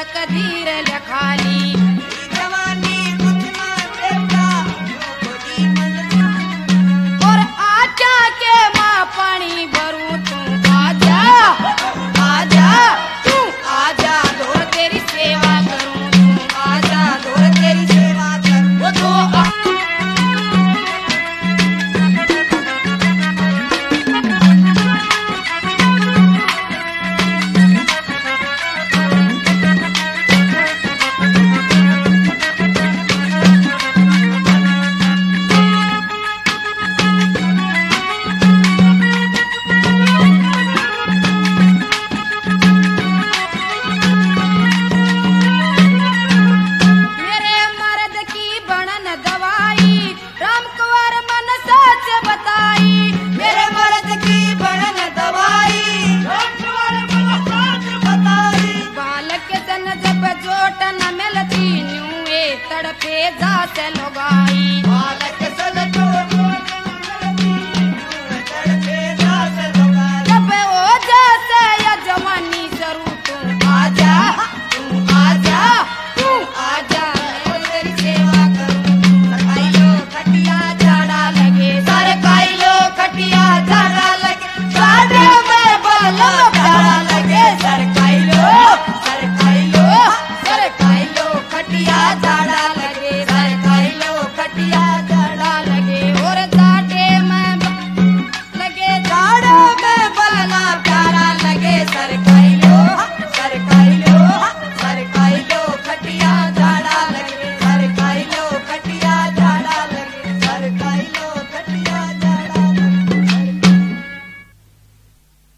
कदीर लखाली जवानी कुछ ना देता और आजा के माँ पानी भरूं तू आजा आजा तू आजा धोर तेरी सेवा करूं तू आजा धोर तेरी सेवा करूं वो तो मेरे मर्द की बनन दवाई राम कुंवर मन सच बताई मेरे मर्द की बनन दवाई बताई बालक तन जब चोट न मिलती न्यूए तड़पे जात लगाई